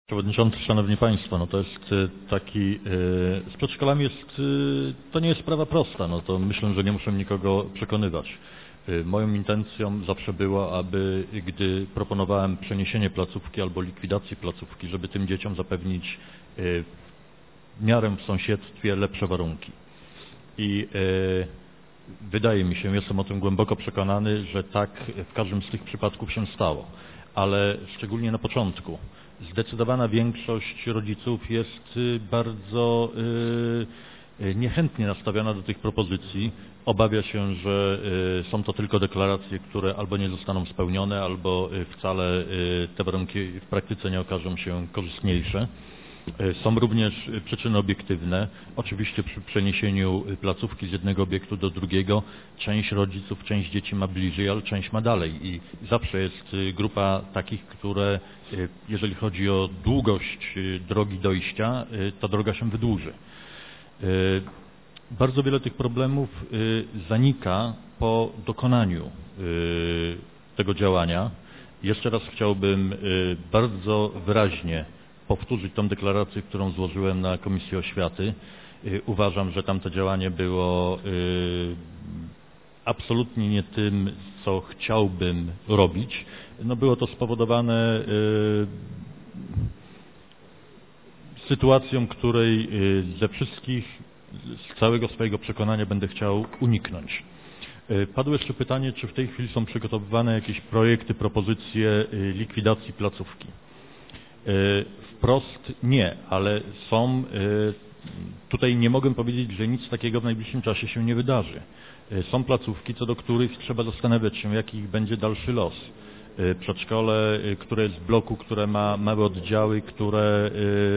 Przewodniczący, Szanowni Państwo, no to jest taki, z przedszkolami to nie jest sprawa prosta, no to myślę, że nie muszę nikogo przekonywać. Moją intencją zawsze było, aby gdy proponowałem przeniesienie placówki albo likwidację placówki, żeby tym dzieciom zapewnić w miarę w sąsiedztwie lepsze warunki. I wydaje mi się, jestem o tym głęboko przekonany, że tak w każdym z tych przypadków się stało, ale szczególnie na początku. Zdecydowana większość rodziców jest bardzo niechętnie nastawiona do tych propozycji. Obawia się, że są to tylko deklaracje, które albo nie zostaną spełnione, albo wcale te warunki w praktyce nie okażą się korzystniejsze. Są również przyczyny obiektywne. Oczywiście przy przeniesieniu placówki z jednego obiektu do drugiego część rodziców, część dzieci ma bliżej, ale część ma dalej i zawsze jest grupa takich, które jeżeli chodzi o długość drogi dojścia, ta droga się wydłuży. Bardzo wiele tych problemów zanika po dokonaniu tego działania. Jeszcze raz chciałbym bardzo wyraźnie powtórzyć tą deklarację, którą złożyłem na Komisji Oświaty. Uważam, że tamto działanie było absolutnie nie tym, co chciałbym robić. No było to spowodowane sytuacją, której z całego swojego przekonania będę chciał uniknąć. Padło jeszcze pytanie, czy w tej chwili są przygotowywane jakieś projekty, propozycje likwidacji placówki. Wprost nie, ale są, tutaj nie mogę powiedzieć, że nic takiego w najbliższym czasie się nie wydarzy. Są placówki, co do których trzeba zastanawiać się, jaki będzie dalszy los. Przedszkole, które jest w bloku, które ma małe oddziały, które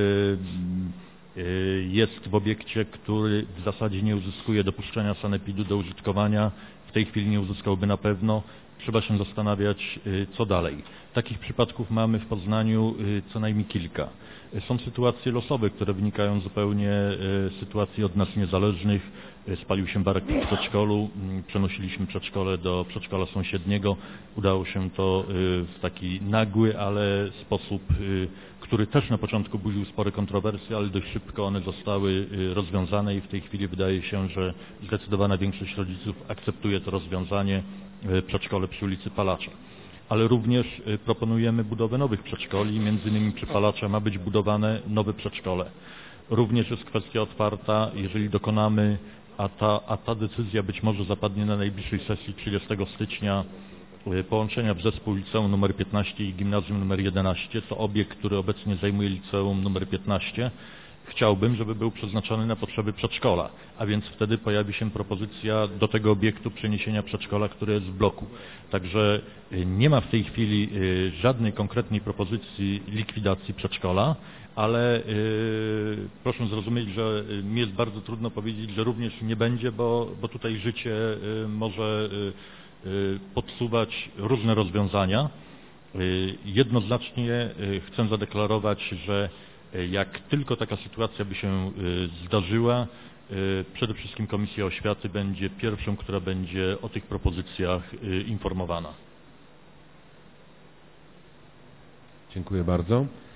jest w obiekcie, który w zasadzie nie uzyskuje dopuszczenia sanepidu do użytkowania, w tej chwili nie uzyskałby na pewno. Trzeba się zastanawiać, co dalej. Takich przypadków mamy w Poznaniu co najmniej kilka. Są sytuacje losowe, które wynikają zupełnie z sytuacji od nas niezależnych. Spalił się barak w przedszkolu, przenosiliśmy przedszkole do przedszkola sąsiedniego. Udało się to w taki nagły, ale sposób, który też na początku budził spore kontrowersje, ale dość szybko one zostały rozwiązane i w tej chwili wydaje się, że zdecydowana większość rodziców akceptuje to rozwiązanie, przedszkole przy ulicy Palacza. Ale również proponujemy budowę nowych przedszkoli, między innymi przy Palacza ma być budowane nowe przedszkole. Również jest kwestia otwarta, jeżeli dokonamy, a ta decyzja być może zapadnie na najbliższej sesji 30 stycznia, połączenia w zespół liceum nr 15 i gimnazjum nr 11, to obiekt, który obecnie zajmuje liceum nr 15, chciałbym, żeby był przeznaczony na potrzeby przedszkola, a więc wtedy pojawi się propozycja do tego obiektu przeniesienia przedszkola, które jest w bloku. Także nie ma w tej chwili żadnej konkretnej propozycji likwidacji przedszkola, ale proszę zrozumieć, że mi jest bardzo trudno powiedzieć, że również nie będzie, bo tutaj życie może podsuwać różne rozwiązania. Jednoznacznie chcę zadeklarować, że jak tylko taka sytuacja by się zdarzyła, przede wszystkim Komisja Oświaty będzie pierwszą, która będzie o tych propozycjach informowana. Dziękuję bardzo.